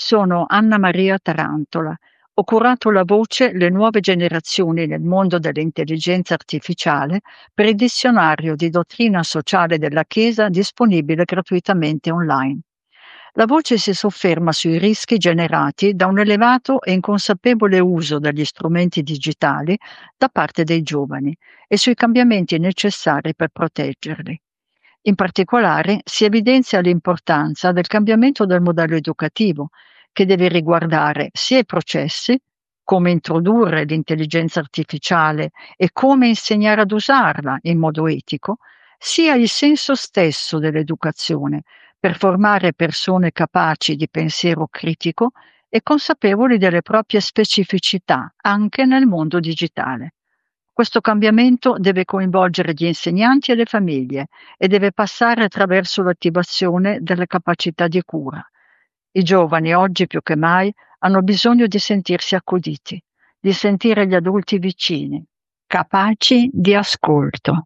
Sono Anna Maria Tarantola. Ho curato la voce Le nuove generazioni nel mondo dell'intelligenza artificiale per il dizionario di dottrina sociale della Chiesa disponibile gratuitamente online. La voce si sofferma sui rischi generati da un elevato e inconsapevole uso degli strumenti digitali da parte dei giovani e sui cambiamenti necessari per proteggerli. In particolare si evidenzia l'importanza del cambiamento del modello educativo, che deve riguardare sia i processi, come introdurre l'intelligenza artificiale e come insegnare ad usarla in modo etico, sia il senso stesso dell'educazione, per formare persone capaci di pensiero critico e consapevoli delle proprie specificità anche nel mondo digitale. Questo cambiamento deve coinvolgere gli insegnanti e le famiglie e deve passare attraverso l'attivazione delle capacità di cura. I giovani oggi più che mai hanno bisogno di sentirsi accuditi, di sentire gli adulti vicini, capaci di ascolto.